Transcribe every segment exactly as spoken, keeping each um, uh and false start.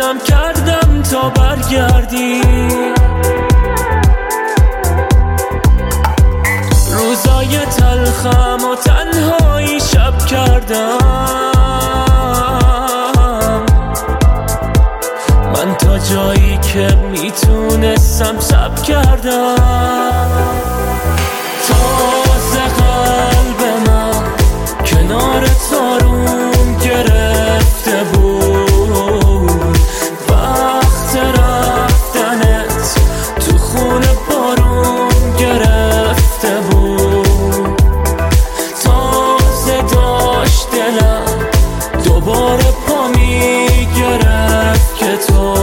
غلطم کردم تا برگردی. روزای تلخم و تنهایی شب کردم من، تا جایی که میتونستم صبر کردم. تازه قلب من کنار تاروم گرفته بود، وقت رفتنت تو خونه بارون گرفته بود. تازه داشت دلم دوباره پا میگرفت که تو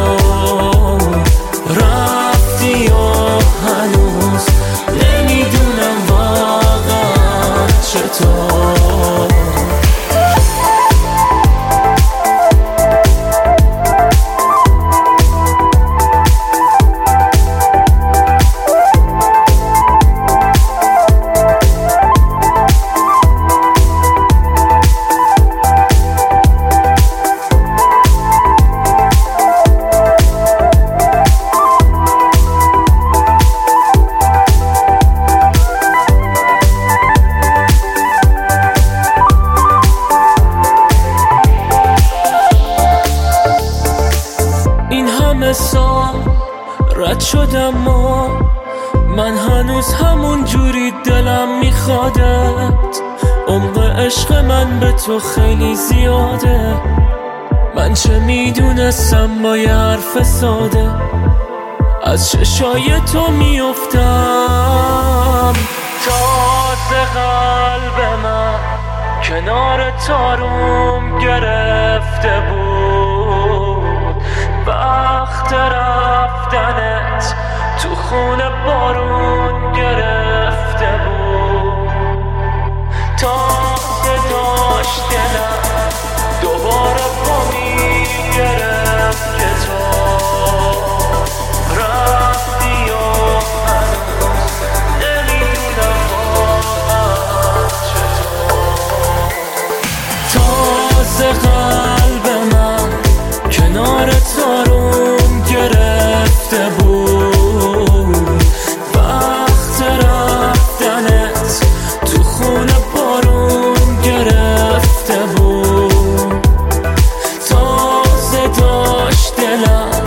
رفتی و هنوز نمیدونم واقعا چطور. سال رد شدم و من هنوز همون جوری دلم میخوادت. عمق عشق من به تو خیلی زیاده، من چه میدونستم با یه حرف ساده از چشای تو میافتم. تازه قلب من کنار تاروم گرفته بود، وقت رفتنت تو خونه بارون گرفته بود. تازه داشت دلم دوباره پا میگرفت که تو رفتی و هنوز نمیدونم واقعا چطور. تازه قلب من کنار تاروم گرفته بود، وقت رفتنت تو خونه بارون گرفته بود. تازه داشت دلم